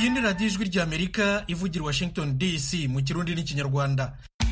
iyi ni radiyo ijwi ry'Amerika ivugira i Washington DC mu kirundi n'ikinyarwanda.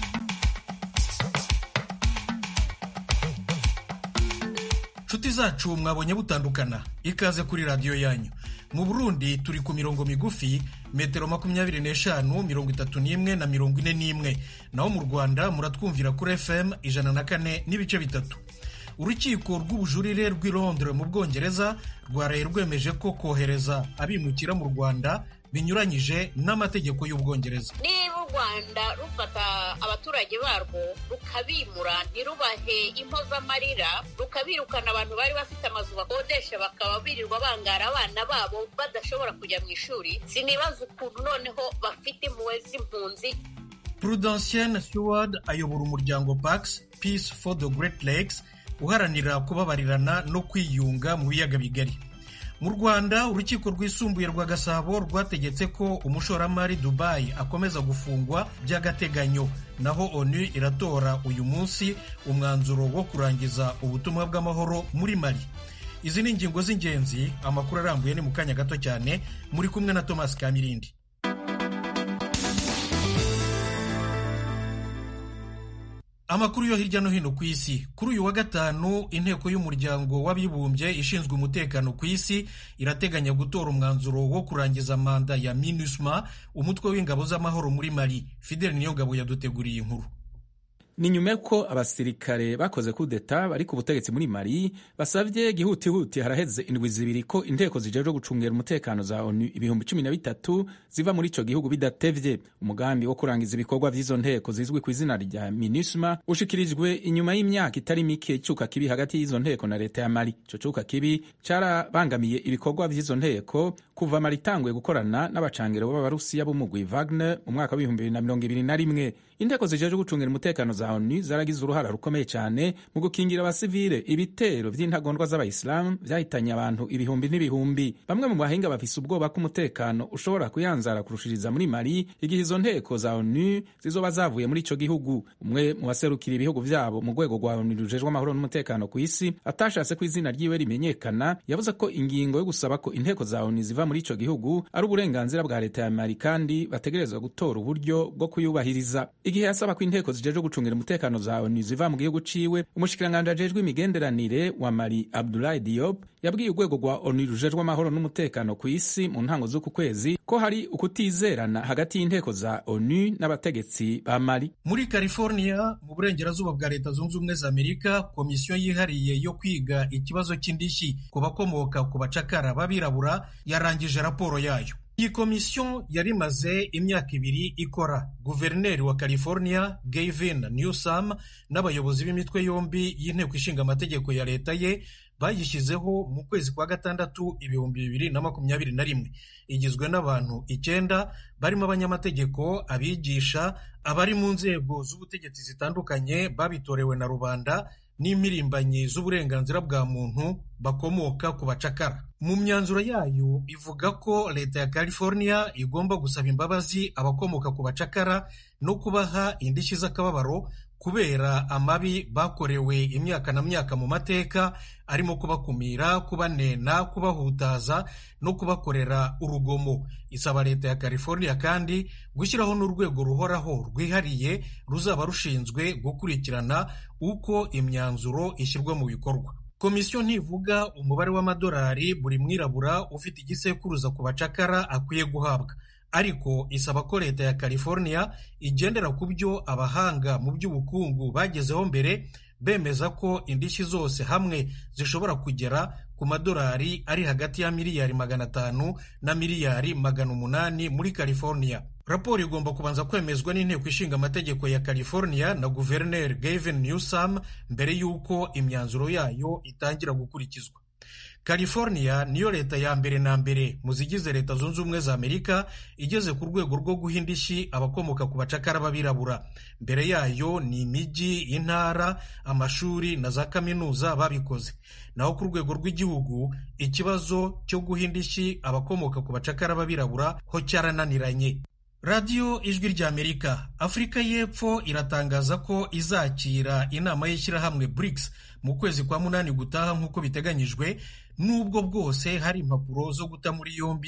Nshuti zacu mwabonye butandukana, ikaze kuri radiyo yanyu. Mu Burundi turi ku mirongo migufi metero 25, 31 na 41, naho mu Rwanda muratwumvira kuri FM 104 n'ibice bitatu. Urukiko rw'ubujurire rw'i Londres mu Bwongereza rwaraye rwemeje ko kohereza abimukira mu Rwanda binyuranyije n'amategeko y'Ubwongereza. Niba u Rwanda rufata abaturage barwo rukabimura ntirubahe impozamarira, rukabirukana abantu bari bafite amazu bakodesha bakaba birirwa bangara abana babo badashobora kujya mu ishuri, sinibaza ukuntu noneho bafite impuhwe z'impunzi. Prudentienne Stewart ayobora umuryango PAX, Peace for the Great Lakes, uharanira kubabarirana no kwiyunga mu biyaga bigari. Mu Rwanda urukiko rwisumbuye rwa Gasabo rwategetse ko umushoramari Dubai akomeza gufungwa by'agateganyo, naho ONU iratora uyu munsi umwanzuro wo kurangiza ubutumwa bw'amahoro muri Mali. Izi ni ingingo z'ingenzi, amakuru arambuye ni mu kanya gato cyane, muri kumwe na Thomas Kamirindi. Amakuru yo hirya no hino ku isi. Kuri uyu wa gatanu inteko y'umuryango w'abibumbye ishinzwe umutekano ku isi irateganya gutora umwanzuro wo kurangiza manda ya MINUSMA, umutwe w'ingabo z'amahoro muri Mali. Fidel Niyongabo yaduteguriye inkuru. Ni nyuma ko abasirikare bakoze kudeta bari ku butegetsi muri Mali basavye gihutihuti haraheze indwi zibiri ko inteko zijejwe gucungera umutekano za ONU 13,000 ziva muri ico gihugu bidatevye. Umugambi wo kurangiza ibikorwa vy'izo nteko zizwi ku izina rya MINUSMA ushikirijwe inyuma y'imyaka itari mike icuka kibi hagati y'izo nteko na leta ya Mali. Ico cuka kibi carabangamiye ibikorwa vy'izo nteko kuva Mali itanguye gukorana n'abacangero b'Abarusiya b'umugwi Wagner mu mwaka wa 2021. Inteko zijejwe gucungera umutekano za ONU zaragize uruhara rukomeye cyane mu gukingira abasivile ibitero vy'intagondwa z'abayisilamu vyahitanye abantu ibihumbi n'ibihumbi. Bamwe mu bahinga bafise ubwoba ko umutekano ushobora kuyanzara kurushiriza muri Mali igihe izo nteko za ONU zizoba zavuye muri ico gihugu. Umwe mu baserukira ibihugu vyabo mu rwego rwa ONU rujejwe amahoro n'umutekano ku isi atashatse ko izina ryiwe rimenyekana yavuze ko ingingo yo gusaba ko inteko za ONU ziva muri ico gihugu ari uburenganzira bwa leta ya Mali kandi bategerezwa gutora uburyo bwo kuyubahiriza. Igihe yasaba ko inteko zijejwe gucungira umutekano za ONU ziva mu gihugu ciwe, umushikiranganje ajejwe imigenderanire wa Mali Abdoulaye Diop yabwiye urwego rwa ONU rujejwe amahoro n'umutekano ku isi mu ntango z'uku kwezi ko hari ukutizerana hagati y'inteko za ONU n'abategetsi ba Mali. Muri California mu burengerazuba bwa Leta Zunze Ubumwe za Amerika, komisiyo yihariye yo kwiga ikibazo cy'indishyi ku bakomoka ku bacakara b'abirabura yarangije raporo yayo. Iyi komisiyo yari imaze imyaka 2 ikora. Guverineri wa California Gavin Newsom n'abayobozi b'imitwe yombi y'inteko ishinga amategeko ya leta ye bayishyizeho mu kwezi kwa gatandatu 2021. Igizwe n'abantu 9 barimo abanyamategeko, abigisha, abari mu nzego z'ubutegetsi zitandukanye babitorewe na rubanda n'impirimbanyi z'uburenganzira bwa muntu bakomoka ku bacakara. Mu myanzuro yayo ivuga ko leta ya California igomba gusaba imbabazi abakomoka ku bacakara no kubaha indishyi z'akababaro kubera amabi bakorewe imyaka na myaka mu mateka, arimo kubakumira, kubanena, kubahutaza no kubakorera urugomo. Isaba leta ya California kandi gushyiraho n'urwego ruhoraho rwihariye ruzaba rushinzwe gukurikirana uko imyanzuro ishyirwa mu bikorwa. Komisiyo ntivuga umubare w'amadolari buri mwirabura ufite igisekuruza ku bacakara akwiye guhabwa, ariko isaba ko leta ya California igendera ku byo abahanga mu by'ubukungu bagezeho mbere, bemeza ko indishyi zose hamwe zishobora kugera ku madolari ari hagati ya miliyari 500 na miliyari 800 muri California. Raporo igomba kubanza kwemezwa n'inteko ishinga amategeko ya California na Guverineri Gavin Newsom mbere y'uko imyanzuro yayo itangira gukurikizwa. California niyo leta ya mbere na mbere mu zigize Leta Zunze Ubumwe za Amerika igeze ku rwego rwo guha indishyi abakomoka ku bacakara b'abirabura. Mbere yayo ni imijyi, intara, amashuri na za kaminuza babikoze. Naho ku rwego rw'igihugu ikibazo cyo guha indishyi abakomoka ku bacakara b'abirabura ho cyarananiranye. Radio Ijwi ry'Amerika. Afurika y'Epfo iratangaza ko izakira inama y'ishyirahamwe BRICS mu kwezi kwa 8 gutaha nk'uko biteganyijwe, nubwo bwose hari impapuro zo guta muri yombi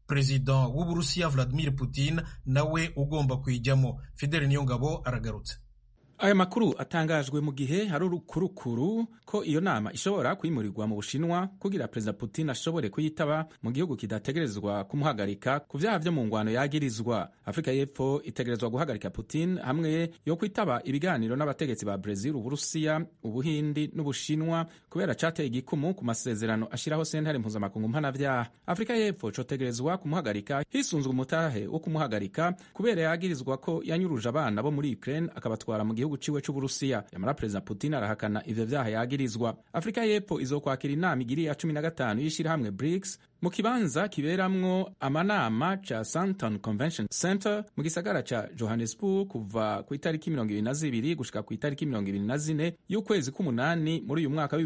perezida w'Uburusiya Vladimir Putin nawe ugomba kuyijyamo. Fidel Niyongabo aragarutse. Aya makuru atangajwe mu gihe hari urukurukuru ko iyo nama ishobora kwimurirwa mu Bushinwa kugira Perezida Putin ashobore kuyitaba mu gihugu kidategerezwa kumuhagarika ku vyaha vyo mu ngwano yagirizwa. Afrika y'Epfo itegerezwa guhagarika Putin hamwe yo kwitaba ibiganiro n'abategetsi ba Brazil, Uburusiya, Ubuhindi n'Ubushinwa kubera cateye igikumu ku masezerano ashiraho sentare mpuzamakungu mpanavyaha. Afrika y'Epfo cotegerezwa kumuhagarika hisunzwe umutahe wo kumuhagarika kubera yagirizwa ko yanyuruje abana bo muri Ukraine akabatwara mu gihugu ciwe c'Uburusiya. Yamara Perezida Putin arahakana ivyo vyaha yagirizwa. Afrika y'Epfo izokwakira inama igiri ya 15 y'ishirahamwe BRICS mu kibanza kiberamwo amanama ca Sandton Convention Center mu gisagara ca Johannesburg kuva ku itariki 22 gushika ku itariki 24 y'ukwezi k'umunani muri uyu mwaka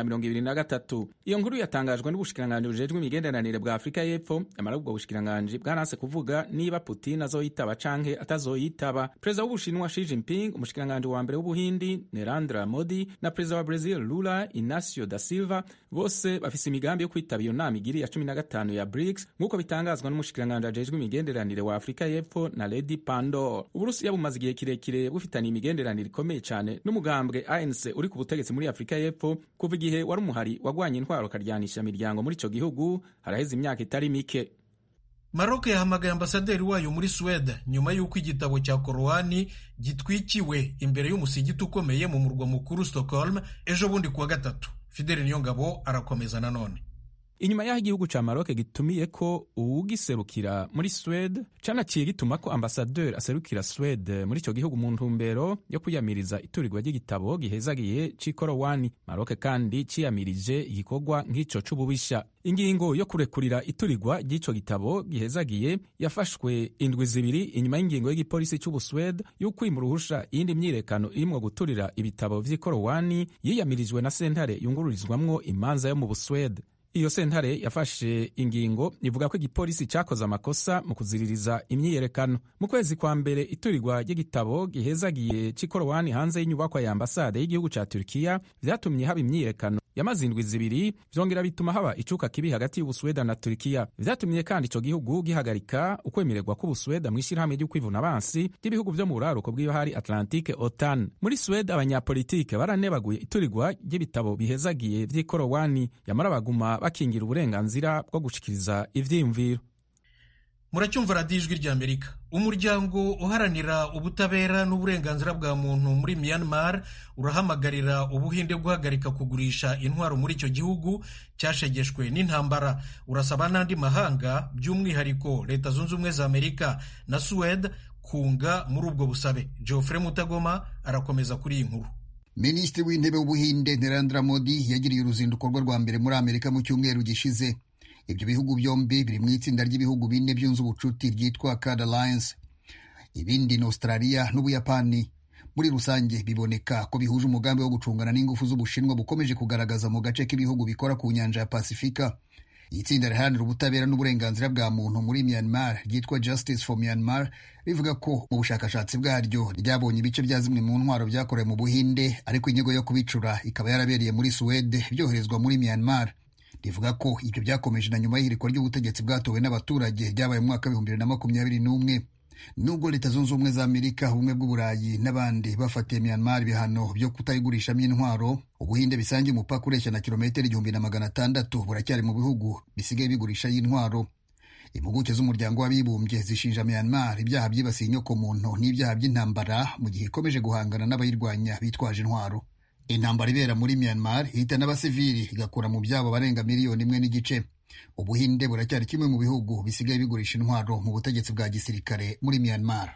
w'2023. Iyo nkuru yatangajwe n'ubushikiranganji bujejwe imigenderanire bwa Afrika y'Epfo. Yamara ubwo bushikiranganji bwaranse kuvuga niba Putin azoyitaba canke atazoyitaba. Perezida w'Ubushinwa Xi Jinping, umushikiranganji wa mbere w'Ubuhindi Narendra Modi na perezida wa Brazil Lula Inacio da Silva bose bafise imigambi yo kwitaba iyo nama igiri ya 15 ya BRICS nk'uko bitangazwa n'umushikiranganji ajejwe imigenderanire wa Afrika y'Epfo na Lady Pandor. Uburusiya bumaze igihe kirekire bufitaniye imigenderanire ikomeye cyane n'umugambwe ANC uri ku butegetsi muri Afrika y'Epfo kuva igihe wari umuhari wagwanye intwaro karyanisha imiryango muri ico gihugu haraheze imyaka itari mike. Maroc yahamagaye ambasaderi wayo muri Sweden nyuma y'uko igitabo cya Korowani gitwikiwe imbere y'umusigiti ukomeye mu murwa mukuru Stockholm ejo bundi kuwa gatatu. Fidel Niyongabo arakomeza nanone. Inyuma y'aho igihugu ca Maroc gitumiye ko uwugiserukira muri Swede canaciye gituma ko ambasaderi aserukira Swede muri ico gihugu mu ntumbero yo kwiyamiriza iturirwa ry'igitabo gihezagiye c'Korowani. Maroc kandi ciyamirije igikorwa nk'ico c'ububisha. Ingingo yo kurekurira iturirwa ry'ico gitabo gihezagiye yafashwe indwi zibiri inyuma y'ingingo y'igipolisi c'Ubuswede y'ukwimura uruhusha iyindi myirekano irimwo guturira ibitabo vy'Korowani yiyamirijwe na sentare yungururizwamwo imanza yo mu Buswede. Iyo sentare yafashe ingingo ivuga ko igipolisi cakoze amakosa mu kuziririza imyiyerekano. Mu kwezi kwa mbere iturirwa ry'igitabo gihezagiye c'Korowani hanze y'inyubakwa ya ambasade y'igihugu ca Turkiya vyatumye haba imyiyerekano yamaze indwi zibiri, vyongera bituma haba icuka kibi hagati y'Ubusweda na Turkiya. Vyatumye kandi ico gihugu gihagarika ukwemererwa k'Ubusweda mw'ishirahamwe ryo kwivuna abansi ry'ibihugu vyo mu buraruko bw'ibahari Atlantique OTAN. Muri Swede abanyapolitike baranebaguye iturirwa ry'ibitabo bihezagiye vy'Korowani, yamara baguma bakingira uburenganzira bwo gushikiriza ivyiyumviro. Muracyumva radiyo ijwi ry'Amerika. Umuryango uharanira ubutabera n'uburenganzira bwa muntu muri Myanmar urahamagarira Ubuhinde guhagarika kugurisha intwaro muri icyo gihugu cyashegeshwe n'intambara. Urasaba n'andi mahanga by'umwihariko Leta Zunze Ubumwe za Amerika na Suwede kunga muri ubwo busabe. Geoffrey Mutagoma arakomeza kuri iyi nkuru. Minisitiri w'intebe w'Ubuhinde Narendra Modi yagiriye uruzinduko rwe rwa mbere muri Amerika mu cyumweru gishize. Ibyo bihugu byombi biri mu itsinda ry'ibihugu bine byunze ubucuti ryitwa Quad Alliance. Ibindi ni Australia n'Ubuyapani. Muri rusange biboneka ko bihuje umugambi wo gucungana n'ingufu z'Ubushinwa bukomeje kugaragaza mu gace k'ibihugu bikora ku nyanja ya Pasifika. Itsinda riharanira ubutabera n'uburenganzira bwa muntu muri Myanmar ryitwa Justice for Myanmar rivuga ko mu bushakashatsi bwaryo ryabonye ibice bya zimwe mu ntwaro byakorewe mu Buhinde, ariko inyigo yo kubicura ikaba yarabereye muri Suwede byoherezwa muri Myanmar. Rivuga ko ibyo byakomeje na nyuma y'ihirikwa ry'ubutegetsi bwatowe n'abaturage ryabaye mu mwaka w'2021. Nubwo Leta Zunze Ubumwe za Amerika, Ubumwe bw'Uburayi n'abandi bafatiye Myanmar ibihano byo kutayigurishamo intwaro, Ubuhinde bisangiye umupaka ureshya na kilometero 1,600 buracyari mu bihugu bisigaye bigurisha y'intwaro. Impuguke z'umuryango w'abibumbye zishinja Myanmar ibyaha byibasiye inyokomuntu n'ibyaha by'intambara mu gihe ikomeje guhangana n'abayirwanya bitwaje intwaro. Intambara ibera muri Myanmar ihitana abasivili igakura mu byabo barenga 1.5 miliyoni. Ubuhinde buracyari kimwe mu bihugu bisigaye bigurisha intwaro mu butegetsi bwa gisirikare muri Myanmar.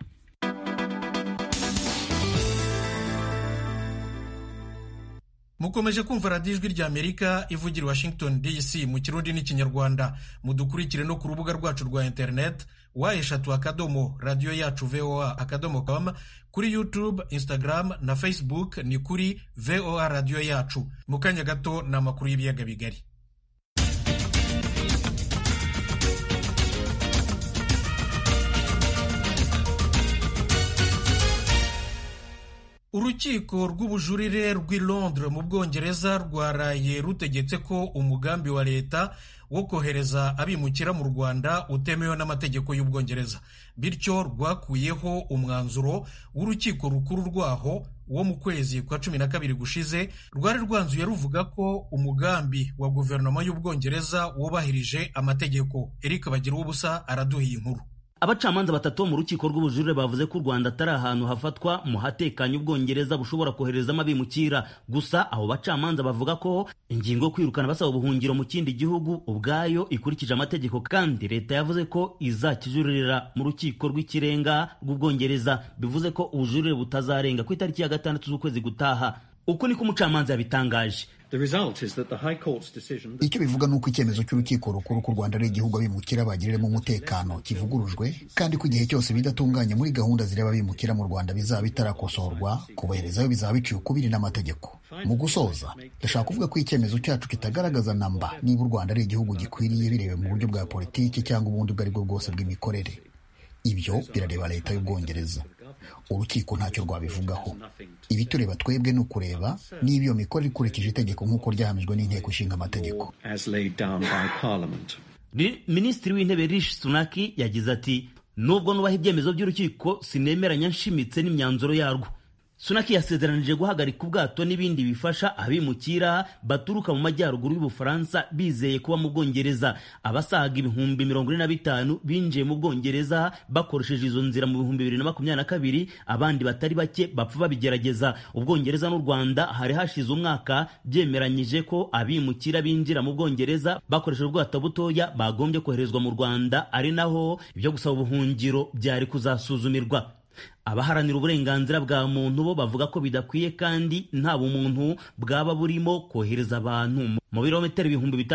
Mukomeje kumva radiyo ijwi ry'Amerika ivugira Washington DC mu Kirundi n'Ikinyarwanda. Mudukurikire no ku rubuga rwacu rwa internet wa3.radio-yacu-voa.com, kuri YouTube, Instagram na Facebook ni kuri VOA Radio Yacu. Mu kanya gato ni amakuru y'ibiyaga bigari. Urukiko rw'ubujurire rw'i Londres mu Bwongereza rwaraye rutegetse ko umugambi wa leta wo kohereza abimukira mu Rwanda utemewe n'amategeko y'Ubwongereza, bityo rwakuyeho umwanzuro w'urukiko rukuru rwaho wo mu kwezi kwa 12 gushize, rwari rwanzuye ruvuga ko umugambi wa guverinoma y'Ubwongereza wubahirije amategeko. Eric Bagiruwubusa araduhiye inkuru. Abacamanza batatu mu rukiko rw'ubujurire bavuze ko u Rwanda atari ahantu hafatwa mu hatekanye Ubwongereza bushobora koherezamo abimukira. Gusa abo bacamanza bavuga ko ingingo yo kwirukana basaba ubuhungiro mu kindi gihugu ubwayo ikurikije amategeko, kandi leta yavuze ko izakijuririra mu rukiko rw'ikirenga rw'Ubwongereza, bivuze ko ubujurire butazarenga ku itariki ya 6 z'ukwezi gutaha. Uko niko umucamanza yabitangaje. Icyo bivuga ni uko icyemezo cy'urukiko rukuru ku Rwanda ari igihugu abimukira bagiriremo umutekano kivugurujwe, kandi ko igihe cyose bidatunganye muri gahunda zireba abimukira mu Rwanda bizaba bitarakosorwa, kuboherezayo bizaba biciye ukubiri n'amategeko. Mu gusoza, ndashaka kuvuga ko icyemezo cyacu kitagaragaza namba niba u Rwanda ari igihugu gikwiriye birewe mu buryo bwa politiki cyangwa ubundi ubwo ari bwo bwose bw'imikorere. Ibyo birareba leta y'Ubwongereza. Urukiko ntacyo rwabivugaho. Ibitureba twebwe ni ukureba niba iyo mikorere ikurikije itegeko nk'uko ryahamijwe n'inteko ishinga amategeko. Minisitiri w'Intebe Rishi Sunak yagize ati, nubwo nubaha ibyemezo by'urukiko sinemeranya nshimitse n'imyanzuro yarwo. Sunak yasezeranije guhagarika ubwato n'ibindi bifasha abimukira baturuka mu majyaruguru y'Ubufaransa bizeye kuba mu Bwongereza. Abasaga 45,000 binjiye mu Bwongereza bakoresheje izo nzira mu 2022, abandi batari bake bapfa babigerageza. Ubwongereza n'u Rwanda hari hashize umwaka byemeranyije ko abimukira binjira mu Bwongereza bakoresheje ubwato butoya bagombye koherezwa mu Rwanda, ari naho ibyo gusaba ubuhungiro byari kuzasuzumirwa. Abaharanira uburenganzira bwa muntu bo bavuga ko bidakwiye kandi nta bumuntu bwaba burimo kohereza abantu mu birometero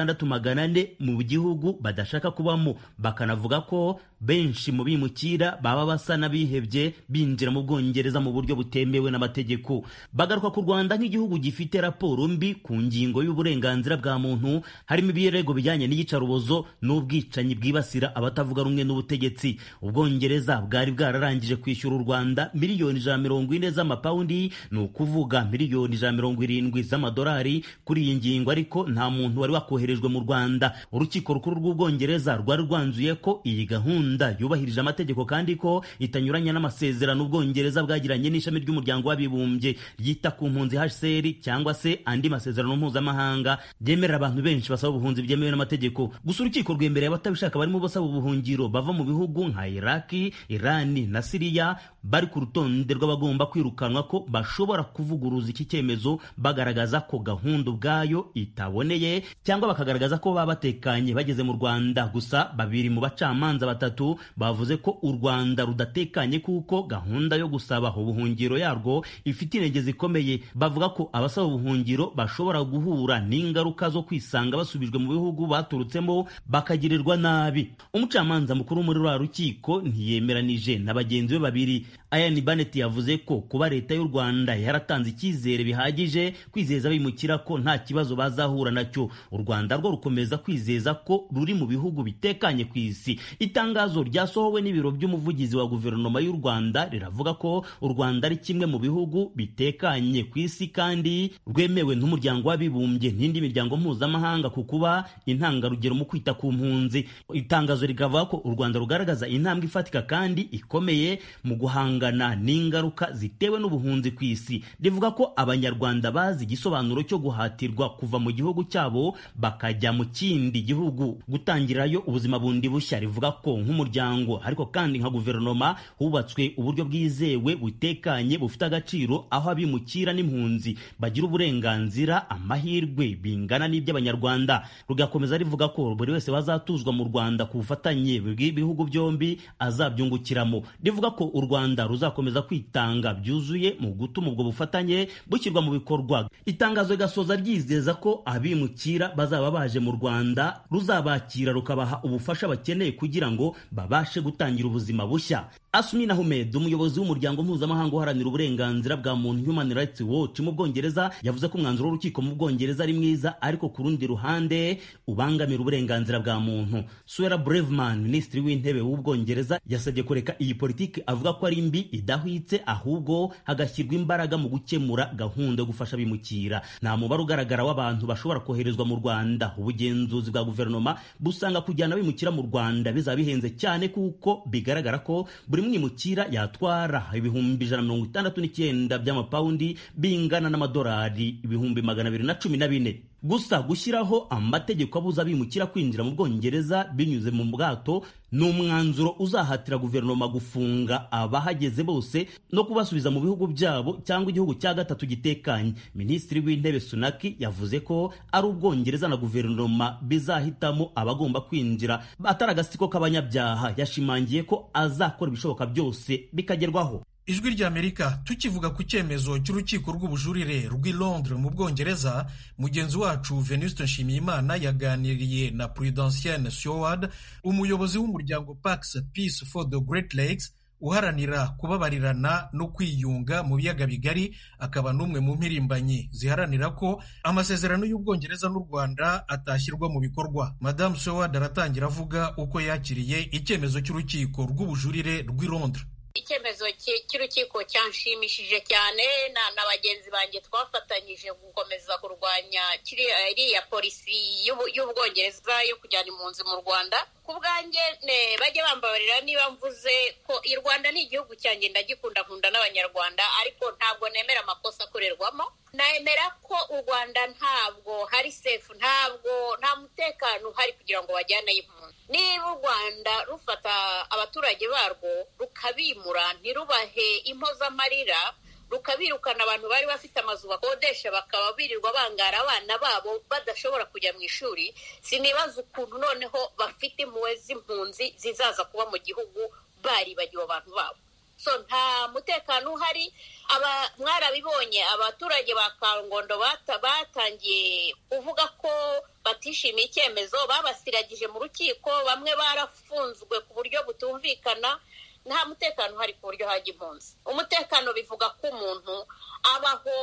6,400 mu gihugu badashaka kubamo. Bakanavuga ko benshi mu bimukira baba basa n'abihebye binjira mu Bwongereza mu buryo butemewe n'amategeko. Bagaruka ku Rwanda nk'igihugu gifite raporo mbi ku ngingo y'uburenganzira bwa muntu, harimo ibirego bijyanye n'iyicarubozo n'ubwicanyi bwibasira abatavuga rumwe n'ubutegetsi. Ubwongereza bwari bwararangije kwishyura u Rwanda miliyoni 140 z'amapawundi, ni ukuvuga miliyoni 170 z'amadolari kuri iyi ngingo, ariko nta muntu wari wakoherejwe mu Rwanda. Urukiko rukuru rw'Ubwongereza rwari rwanzuye ko iyi gahunda yubahirije amategeko kandi ko itanyuranya n'amasezerano Ubwongereza bwagiranye n'ishami ry'umuryango w'abibumbye ryita ku mpunzi HCR cyangwa se andi masezerano mpuzamahanga byemerera abantu benshi basaba ubuhunzi byemewe n'amategeko. Gusa urukiko rwemereye abatabishaka barimo basaba ubuhungiro bava mu bihugu nka Iraq, Iran na Syria bari ku rutonde rw'abagomba kwirukanwa ko bashobora kuvuguruza iki cyemezo bagaragaza ko gahunda ubwayo itaboneye cyangwa bakagaragaza ko baba batekanye bageze mu Rwanda. Gusa babiri mu bacamanza batatu bavuze ko u Rwanda rudatekanye kuko gahunda yo gusaba ubuhungiro yarwo ifite intege zikomeye. Bavuga ko abasaba ubuhungiro bashobora guhura n'ingaruka zo kwisanga basubijwe mu bihugu baturutsemo bakagirirwa nabi. Umucamanza mukuru muri rwa rukiko ntiyemeranije na bagenzi be babiri. Ian Bennett yavuze ko kuba leta y'u Rwanda yaratanze icyizere bihagije kwizeza abimukira ko nta kibazo bazahura nacyo, u Rwanda rwo rukomeza kwizeza ko ruri mu bihugu bitekanye ku isi. Itangazo ryasohowe n'ibiro by'umuvugizi wa guverinoma y'u Rwanda riravuga ko u Rwanda ari kimwe mu bihugu bitekanye ku isi kandi rwemewe n'umuryango w'abibumbye n'indi miryango mpuzamahanga ku kuba intangarugero mu kwita ku mpunzi. Itangazo rikavuga ko u Rwanda rugaragaza intambwe ifatika kandi ikomeye mu guhangana n'ingaruka zitewe n'ubuhunzi ku isi. Rivuga ko abanyarwanda bazi igisobanuro cyo guhatirwa kuva mu gihugu cyabo bakajya mu kindi gihugu gutangirayo ubuzima bundi bushya. Rivuga ko nk'umuryango ariko kandi nka guverinoma hubatswe uburyo bwizewe butekanye bufite agaciro aho abimukira n'impunzi bagira uburenganzira amahirwe bingana n'iby'abanyarwanda. Rugakomeza rivuga ko buri wese bazatuzwa mu Rwanda ku bufatanye bw'ibihugu byombi azabyungukiramo. Rivuga ko u Rwanda ruzakomeza kwitanga byuzuye mu gutuma ubwo bufatanye bushyirwa mu bikorwa. Itangazo rigasoza ryizeza ko abimukira bazaba baje mu Rwanda ruzabakira rukabaha ubufasha bakeneye kugira ngo babashe gutangira ubuzima bushya. Asmin Ahmed, umuyobozi w'umuryango mpuzamahanga uharanira uburenganzira bwa muntu Human Rights Watch mu Bwongereza, yavuze ko umwanzuro w'urukiko mu Bwongereza ari mwiza, ariko ku rundi ruhande ubangamira uburenganzira bwa muntu. Suella Braverman, minisitiri w'intebe w'Ubwongereza, yasabye kureka iyi politiki avuga ko ari mbi idahwitse, ahubwo hagashyirwa imbaraga mu gukemura gahunda yo gufasha abimukira. Nta mubare ugaragara w'abantu bashobora koherezwa mu Rwanda. Ubugenzuzi bwa guverinoma busanga kujyana abimukira mu Rwanda bizaba bihenze cyane, kuko bigaragara ko buri mwimukira yatwara ibihumbi 169 by'amapawundi, bingana n'amadolari 214. Gusa gushyiraho amategeko abuza abimukira kwinjira mu Bwongereza binyuze mu bwato ni umwanzuro uzahatira guverinoma gufunga abahageze bose no kubasubiza mu bihugu byabo cyangwa igihugu cya gatatu gitekanye. Minisitiri w'intebe Sunaki yavuze ko ari Ubwongereza na guverinoma bizahitamo abagomba kwinjira atari agasiko k'abanyabyaha. Yashimangiye ko azakora ibishoboka byose bikagerwaho. Ijwi ry'Amerika tukivuga ku cyemezo cy'urukiko rw'ubujurire rw'i Londres mu Bwongereza, mugenzi wacu Venuste Nshimiyimana yaganiriye na Prudentienne Seward, umuyobozi w'umuryango Pax Peace for the Great Lakes uharanira kubabarirana no kwiyunga mu biyaga bigari, akaba n'umwe mu mpirimbanyi ziharanira ko amasezerano y'Ubwongereza n'u Rwanda atashyirwa mu bikorwa. Madame Seward aratangira avuga uko yakiriye icyemezo cy'urukiko rw'ubujurire rw'i Londres. Icyemezo cy'urukiko cyanshimishije cyane, na bagenzi banjye twafatanyije gukomeza kurwanya iriya polisi y'Ubwongereza yo kujyana impunzi mu Rwanda. Ku bwanjye bajye bambabarira niba mvuze ko i Rwanda ni igihugu cyanjye, ndagikunda, nkunda n'Abanyarwanda, ariko ntabwo nemera amakosa akorerwamo. Nemera ko u Rwanda ntabwo hari safe, nta mutekano uhari kugira ngo bajyaneyo impunzi. Niba u Rwanda rufata abaturage barwo rukabimura, ntirubahe impozamarira, rukabirukana abantu bari bafite amazu bakodesha, bakaba birirwa bangara abana babo badashobora kujya mu ishuri, sinibaza ukuntu noneho bafite impuhwe z'impunzi zizaza kuba mu gihugu baribagiwe abantu babo. So nta mutekano uhari. Mwarabibonye abaturage ba Kangondo batangiye kuvuga ko batishimiye icyemezo, babasiragije mu rukiko, bamwe barafunzwe ku buryo butumvikana. Nta mutekano uhari ku buryo hajya impunzi. Umutekano bivuga ko umuntu abaho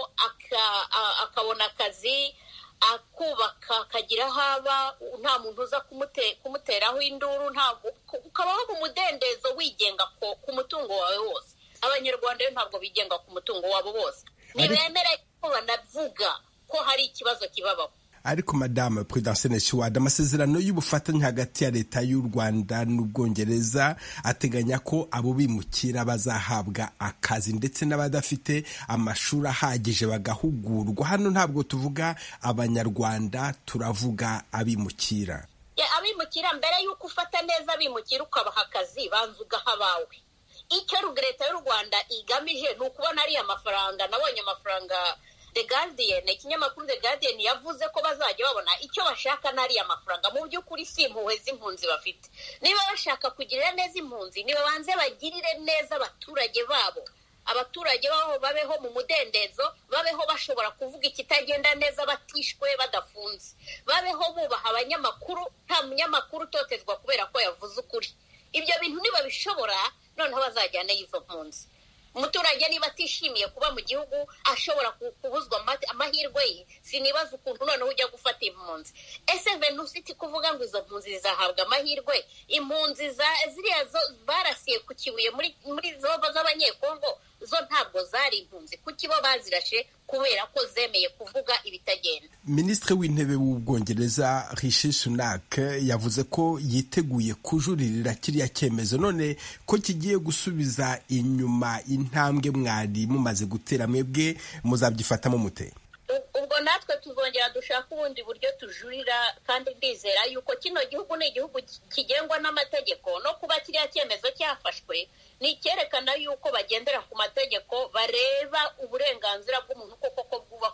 akabona akazi, akubaka, akagira aho aba, nta muntu uza kumuteraho induru, ukabaho mu mudendezo wigenga ku mutungo wawe wose. Abanyarwanda ntabwo bigenga ku mutungo wabo bose, ntibemera ko banavuga ko hari ikibazo kibabaho. Ariko Madame Prudentienne Seward, amasezerano y'ubufatanye hagati ya leta y'u Rwanda n'Ubwongereza ateganya ko abo bimukira bazahabwa akazi ndetse n'abadafite amashuri ahagije bagahugurwa. Hano ntabwo tuvuga Abanyarwanda, turavuga abimukira. Abimukira, mbere y'uko ufata neza abimukira ukabaha akazi, banza ugaha abawe. Icyo leta y'u Rwanda igamije ni ukubona ariya mafaranga. Nabonye amafaranga The Guardian, ikinyamakuru The Guardian yavuze ko bazajya babona icyo bashaka n'ariya mafaranga. Mu by'ukuri si impuhwe z'impunzi bafite. Niba bashaka kugirira neza impunzi, niba banze bagirire neza abaturage babo. Abaturage babo babeho mu mudendezo, babeho bashobora kuvuga ikitagenda neza batishwe, badafunze. Babeho bubaha abanyamakuru, nta munyamakuru utotezwa kubera ko yavuze ukuri. Ibyo bintu niba bishobora, noneho bazajyana izo mpunzi. Umuturage niba atishimiye kuba mu gihugu, ashobora kubuzwa amahirwe ye, sinibaza ukuntu noneho ujya gufata impunzi. Ese Venusiti kuvuga ngo izo mpunzi zizahabwa amahirwe? Impunzi ziriya barasiye ku Kibuye muri zoba z'Abanyekongo, zo ntabwo zari impunzi. Kuki bo bazirashe? Kubera ko zemeye kuvuga ibitagenda. Minisitiri w'intebe w'Ubwongereza Rishi Sunak yavuze ko yiteguye kujuririra kiriya cyemezo, none ko kigiye gusubiza inyuma intambwe mwari mumaze gutera, mwebwe muzabyifatamo mute? Ubwo natwe tuzongera dushaka ubundi buryo tujurira, kandi ndizera yuko kino gihugu ni igihugu kigengwa n'amategeko, no kuba kiriya cyemezo cyafashwe ni icyerekana yuko bagendera ku mategeko, bareba uburenganzira bw'umuntu koko bwubahwa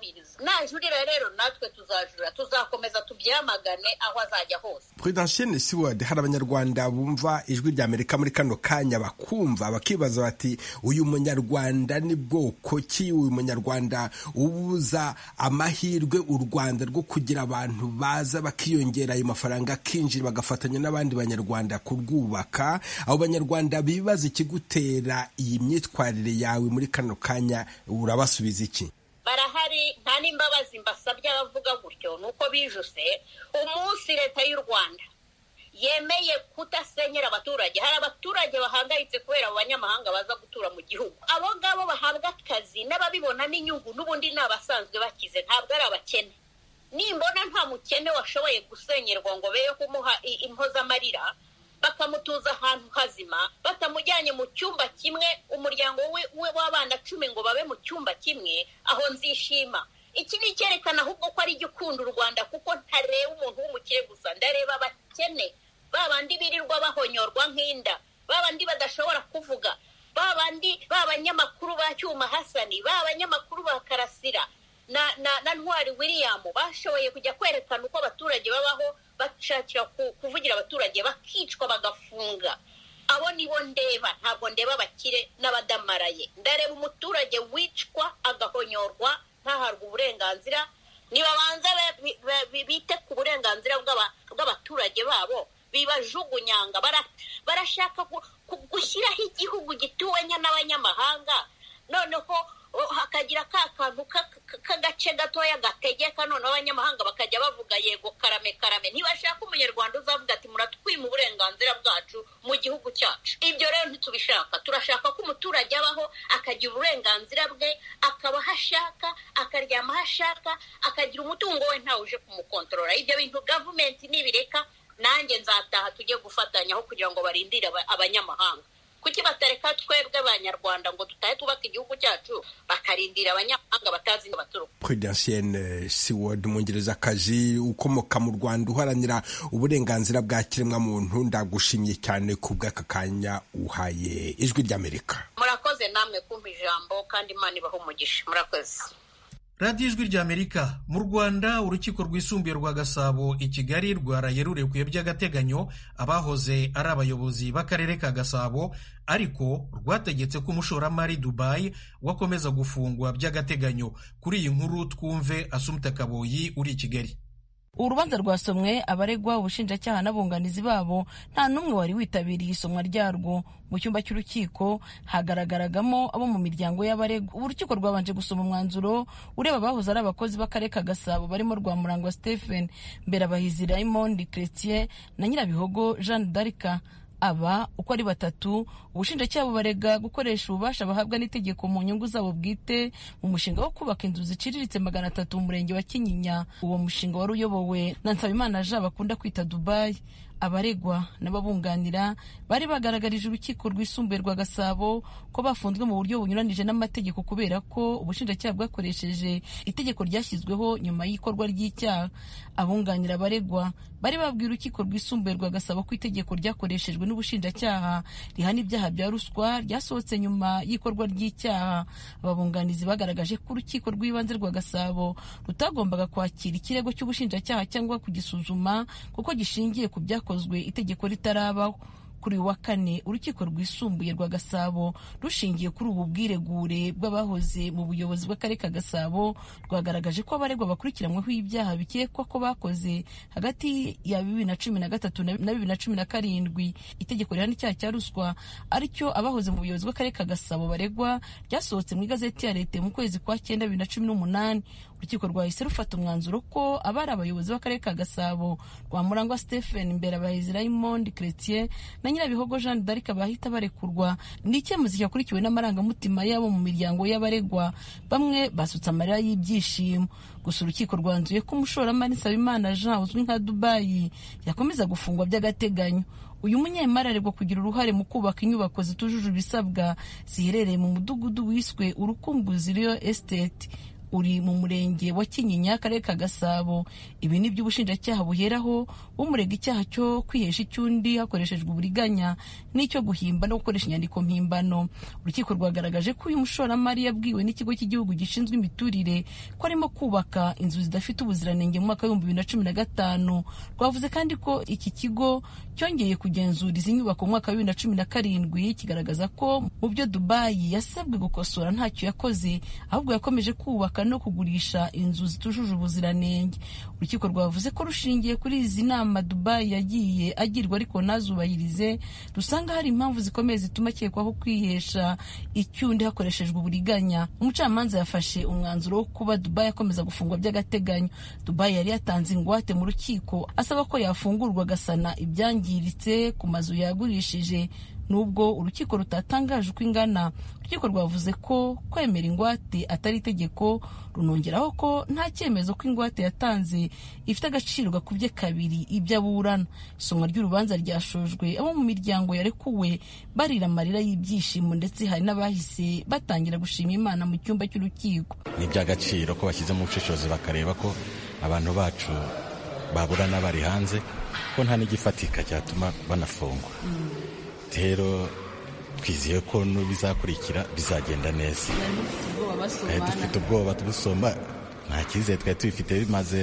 kubahiriza. Najurira rero natwe tuzajura, tuzakomeza tubyamagane aho azajya hose. Prudentienne Seward, hari abanyarwanda bumva ijwi rya Amerika muri kano kanya bakumva bakibaza bati uyu munyarwanda ni bwoko ki, uyu munyarwanda ubuza amahirwe u Rwanda rwo kugira abantu baza bakiyongera ayo mafaranga akinjira bagafatanya n'abandi banyarwanda kurwubaka. Abo banyarwanda bibaza ikigutera iyi myitwarire yawe muri kano kanya, urabasubiza iki? Barahari, nta n'imbabazi mbasabye abavuga gutyo, nuko bijuse. Umunsi leta y'u Rwanda yemeye kutasenyera abaturage, hari abaturage bahangayitse kubera abanyamahanga baza gutura mu gihugu. Abo ngabo bahabwa akazi n'ababibonamo inyungu, n'ubundi ni abasanzwe bakize, ntabwo ari abakene. Nimbona nta mukene washoboye gusenyerwa ngo beye kumuha impozamarira, bakamutuza ahantu hazima, batamujyanye mu cyumba kimwe, umuryango we w'abana 10 ngo babe mu cyumba kimwe, aho nzishima. Iki ni cyerekana ahubwo ko ari igikunda u Rwanda, kuko ntareba umuntu w'umukire gusa, ndareba abakene, babandi birirwa bahonyorwa nk'inda, babandi badashobora kuvuga, babandi babanyamakuru ba Cyuma Hasani, babanyamakuru ba Karasira na Ntwari William bashoboye kujya kwerekana uko abaturage babaho, bashakira kuvugira abaturage, bakicwa bagafunga. Abo nibo ndeba, ntabwo ndeba abakire n'abadamaraye. Ndareba umuturage wicwa agahonyorwa ntaharwa uburenganzira. Niba banza bite ku burenganzira bw'abaturage babo, bibajugunyanga. Barashaka gushyiraho igihugu gituwenya n'abanyamahanga, noneho hakagira kantu k'agace gatoya gategeka, noneho abanyamahanga bakajya bavuga yego karame. Ntibashaka umunyarwanda uzavuga ati muratwima uburenganzira bwacu mu gihugu cyacu. Ibyo rero ntitubishaka. Turashaka ko umuturage abaho, akagira uburenganzira bwe, akaba aho ashaka, akaryama aho ashaka, akagira umutungo we ntawe uje kumukontorora. Ibyo bintu gavumenti nibireka, nanjye nzataha tujye gufatanyaho kugira ngo barindire abanyamahanga. Kuki batareka twebwe abanyarwanda ngo tutahe tubaka igihugu cyacu, bakarindira abanyamahanga batazi n'abaturuka? Prudentienne Seward, umwongerezakazi ukomoka mu Rwanda uharanira uburenganzira bwa kiremwa muntu, ndagushimye cyane ku bw'aka kanya uhaye ijwi ry'Amerika. Murakoze namwe kumpa ijambo, kandi Imana ibahe umugisha. Murakoze. radiyo ijwi ry'Amerika. Mu Rwanda, urukiko rwisumbuye rwa Gasabo i Kigali rwaraye rurekuye by'agateganyo abahoze ari abayobozi b'akarere ka Gasabo, ariko rwategetse ko umushoramari Dubai wakomeza gufungwa by'agateganyo. Kuri iyi nkuru twumve Assumpta Kaboyi uri i Kigali. Urubanza rwasomwe, abaregwa, ubushinjacyaha n'abunganizi babo nta n'umwe wari witabiriye isomwa ryarwo. Mu cyumba cy'urukiko hagaragaragamo abo mu miryango y'abaregwa. Urukiko rwabanje gusoma umwanzuro ureba abahoze ari abakozi b'akarere ka Gasabo barimo Rwamurangwa Stephen, Mberabahizi Raymond Chrétien na Nyirabihogo Jeanne d'Arc. Aba uko ari batatu, ubushinjacyaha bubarega gukoresha ububasha bahabwa n'itegeko mu nyungu zabo bwite mu mushinga wo kubaka inzu ziciriritse 300 mu murenge wa Kinyinya. Uwo mushinga wari uyobowe na Nsabimana Jean bakunda kwita Dubai. Abaregwa n'ababunganira bari bagaragarije urukiko rwisumbuye rwa Gasabo ko bafunzwe mu buryo bunyuranije n'amategeko kubera ko ubushinjacyaha bwakoresheje itegeko ryashyizweho nyuma y'ikorwa ry'icyaha. Abunganira abaregwa bari babwiye urukiko rwisumbuye rwa Gasabo ko itegeko ryakoreshejwe n'ubushinjacyaha rihana ibyaha bya ruswa ryasohotse nyuma y'ikorwa ry'icyaha. Ababunganizi bagaragaje ko urukiko rw'ibanze rwa Gasabo rutagombaga kwakira ikirego cy'ubushinjacyaha cyangwa kugisuzuma kuko gishingiye ku byakozwe itegeko ritarabaho. Kuri wa kane, urukiko rwisumbuye rwa Gasabo rushingiye kuri ubu bwiregure bw'abahoze mu buyobozi bw'akarere ka Gasabo rwagaragaje ko abaregwa bakurikiranyweho ibyaha bikekwa ko bakoze hagati ya 2013 na 2017. Itegeko rihana icyaha cya ruswa aricyo abahoze mu buyobozi bw'akarere ka Gasabo baregwa ryasohotse mu igazeti ya leta mu kwezi kwa 9 2018. Urukiko rwahise rufata umwanzuro ko abari abayobozi b'akarere ka Gasabo Rwamurangwa Stephen, Mberabahizi Raymond Chrétien na Nyirabihogo Jeanne d'Arc bahita barekurwa. Ni icyemezo cyakurikiwe n'amarangamutima yabo mu miryango y'abaregwa, bamwe basutse amarira y'ibyishimo. Gusa urukiko rwanzuye ko umushoramari Nsabimana Jean uzwi nka Dubai yakomeza gufungwa by'agateganyo. Uyu munyemari aregwa kugira uruhare mu kubaka inyubako zitujuje ibisabwa ziherereye mu mudugudu wiswe Urukumbuzi Real Estate. uri mu murenge wa Kinyinya, akarere ka Gasabo. Ibi ni by'ubushinjacyaha buheraho bumurega icyaha cyo kwihesha icyundi hakoreshejwe uburiganya n'icyo guhimba no gukoresha inyandiko mpimbano. Urukiko rwagaragaje ko uyu mushoramari yabwiwe n'ikigo cy'igihugu gishinzwe imiturire ko arimo kubaka inzu zidafite ubuziranenge mu mwaka wa 2015. Rwavuze kandi ko iki kigo cyongeye kugenzura izi nyubako mu mwaka wa 2017 kigaragaza ko mu byo Dubai yasabwe gukosora ntacyo yakoze, ahubwo yakomeje kubaka no kugurisha inzu zitujuje ubuziranenge. Urukiko rwavuze ko rushingiye kuri izi nama Dubai yagiye agirwa ariko ntazubahirize, rusanga hari impamvu zikomeye zituma akekwaho kwihesha icyundi hakoreshejwe uburiganya. Umucamanza yafashe umwanzuro wo kuba Dubai akomeza gufungwa by'agateganyo. Dubai yari yatanze ingwate mu rukiko asaba ko yafungurwa agasana ibyangiritse ku mazu yagurishije. Nubwo urukiko rutatangaje uko ingana, urukiko rwavuze ko kwemera ingwate atari itegeko, runongeraho ko nta cyemezo ko ingwate yatanze ifite agaciro gakubye kabiri ibyo aburana. Isomwa ry'urubanza ryashojwe, abo mu miryango yarekuwe barira amarira y'ibyishimo, ndetse hari n'abahise batangira gushima Imana mu cyumba cy'urukiko. Ni iby'agaciro ko bashyize mu bushishozi bakareba ko abantu bacu baburana bari hanze, ko nta n'igifatika cyatuma banafungwa. Rero twizeye ko bizakurikira bizagenda neza. Dufite ubwoba tubusoma, nta cyizere twari tubifite,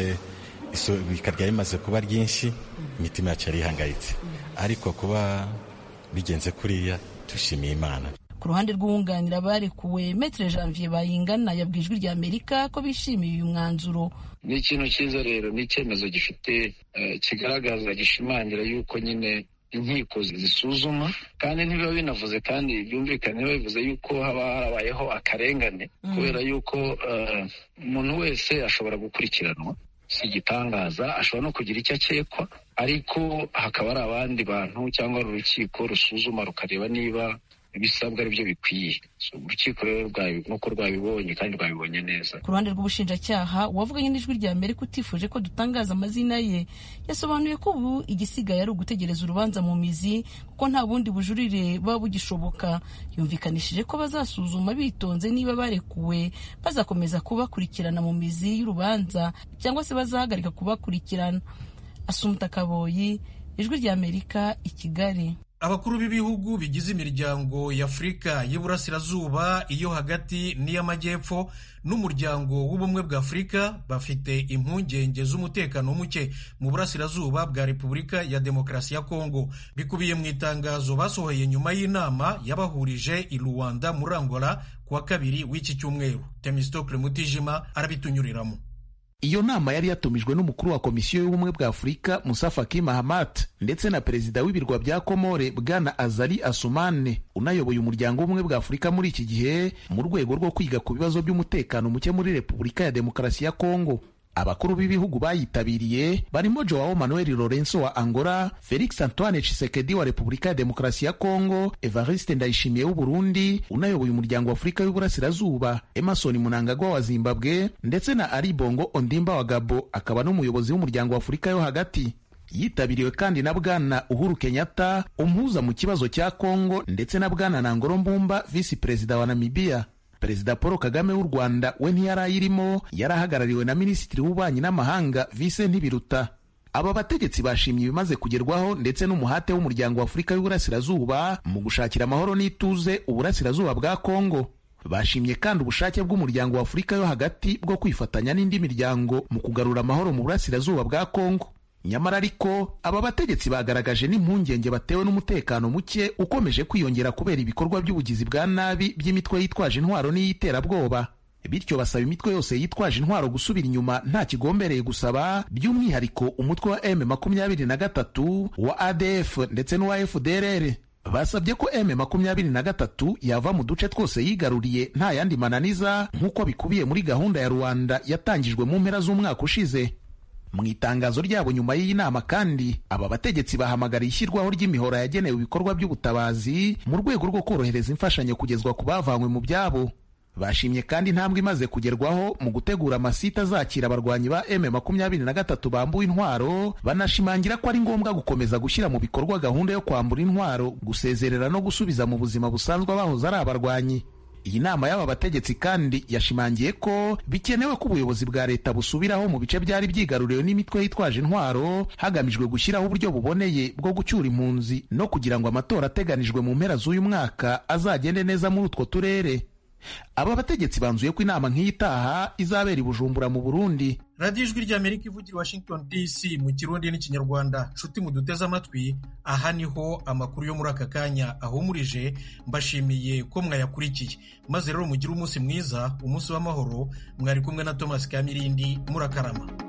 bikarya bimaze kuba ryinshi, imitima yacu yarihangayitse, ariko kuba bigenze kuriya dushimiye Imana. Ku ruhande rw'uwunganira abarekuwe, Maître Janvier Bayingana yabwiye Ijwi ry'Amerika ko bishimiye uyu mwanzuro. Ni ikintu cyiza rero, ni icyemezo gifite kigaragaza, gishimangira yuko nyine inkiko zisuzuma, kandi ntibiba binavuze kandi byumvikane, ntibiba bivuze yuko haba harabayeho akarengane, kubera yuko umuntu wese ashobora gukurikiranwa, si igitangaza, ashobora no kugira icyo akekwa, ariko hakaba hari abandi bantu cyangwa urukiko rusuzuma rukareba niba ibisabwa ari byo bikwiye. Urukiko rero nk'uko rwabibonye kandi rwabibonye neza. Ku ruhande rw'ubushinjacyaha, uwavuganye n'Ijwi ry'Amerika utifuje ko dutangaza amazina ye, yasobanuye ko ubu igisigaye ari ugutegereza urubanza mu mizi, kuko nta bundi bujurire buba bugishoboka. Yumvikanishije ko bazasuzuma bitonze niba barekuwe bazakomeza kubakurikirana mu mizi y'urubanza cyangwa se bazahagarika kubakurikirana. Asumta Kaboyi, Ijwi ry'Amerika, i Kigali. Abakuru b'ibihugu bigize imiryango y'Afurika y'Iburasirazuba, iyo hagati n'iy'Amajyepfo n'umuryango w'ubumwe bwa Afurika bafite impungenge z'umutekano muke mu burasirazuba bwa Repubulika ya Demokarasi ya Kongo. Bikubiye mu itangazo basohoye nyuma y'inama yabahurije i Luanda muri Angola kuwa 2 w'iki cyumweru. Temistokle Mutijima arabitunyuriramo. Iyo nama yari yatumijwe n'umukuru wa Komisiyo y'Ubumwe bwa Afurika Musa Faki Mahamat ndetse na perezida w'ibirwa bya Komore Bwana Azali Assoumane unayoboye umuryango w'Ubumwe bwa Afurika muri iki gihe, mu rwego rwo kwiga ku bibazo by'umutekano muke muri Repubulika ya Demokarasi ya Kongo. Abakuru b'ibihugu bayitabiriye barimo Joao Manuel Lourenço wa Angola, Felix Antoine Tshisekedi wa Repubulika ya Demokarasi ya Kongo, Evariste Ndayishimiye w'u Burundi unayoboye umuryango wa Afurika y'Uburasirazuba, Emerson Mnangagwa wa Zimbabwe ndetse na Ali Bongo Ondimba wa Gabo, akaba n'umuyobozi w'umuryango wa Afurika yo hagati. Yitabiriwe kandi na Bwana Uhuru Kenyatta, umuhuza mu kibazo cya Kongo, ndetse na Bwana Nangolo Mbumba, visi perezida wa Namibia. Perezida Paul Kagame w'u Rwanda we ntiyarayirimo, yarahagarariwe na Minisitiri w'Ububanyi n'Amahanga Vincent Biruta. Aba bategetsi bashimye ibimaze kugerwaho ndetse n'umuhate w'umuryango wa Afurika y'Uburasirazuba mu gushakira amahoro n'ituze uburasirazuba bwa Kongo. Bashimye kandi ubushake bw'umuryango wa Afurika yo hagati bwo kwifatanya n'indi miryango mu kugarura amahoro mu burasirazuba bwa Kongo. Nyamara ariko aba bategetsi bagaragaje n'impungenge batewe n'umutekano muke ukomeje kwiyongera kubera ibikorwa by'ubugizi bwa nabi by'imitwe yitwaje intwaro n'iy'iterabwoba. Bityo basaba imitwe yose yitwaje intwaro gusubira inyuma nta kigombereye gusaba, by'umwihariko umutwe wa M23 wa ADF ndetse n'uwa FDLR. Basabye ko M23 yava mu duce twose yigaruriye nta yandi mananiza, nk'uko bikubiye muri gahunda ya Rwanda yatangijwe mu mpera z'umwaka ushize. Mu itangazo ryabo nyuma y'iyi nama kandi, aba bategetsi bahamagariye ishyirwaho ry'imihora yagenewe ibikorwa by'ubutabazi mu rwego rwo korohereza imfashanyo kugezwa ku bavanywe mu byabo. Bashimye kandi intambwe imaze kugerwaho mu gutegura amasite azakira abarwanyi ba M23 bambuwe intwaro, banashimangira ko ari ngombwa gukomeza gushyira mu bikorwa gahunda yo kwambura intwaro, gusezerera no gusubiza mu buzima busanzwe abahoze ari abarwanyi. Iyi nama y'aba bategetsi kandi yashimangiye ko bikenewe ko ubuyobozi bwa leta busubiraho mu bice byari byigaruriwe n'imitwe yitwaje intwaro hagamijwe gushyiraho uburyo buboneye bwo gucyura impunzi no kugira ngo amatora ateganijwe mu mpera z'uyu mwaka azagende neza muri utwo turere. Aba bategetsi banzuye ko inama nk'iyi itaha izabera i Bujumbura mu Burundi. radiyo ijwi ry'Amerika ivugira Washington DC mu Kirundi n'Ikinyarwanda. Nshuti muduteze amatwi, aha niho amakuru yo muri aka kanya ahumurije. Mbashimiye ko mwayakurikiye, maze rero mugire umunsi mwiza, umunsi w'amahoro. Mwari kumwe na Thomas Kamirindi, murakarama.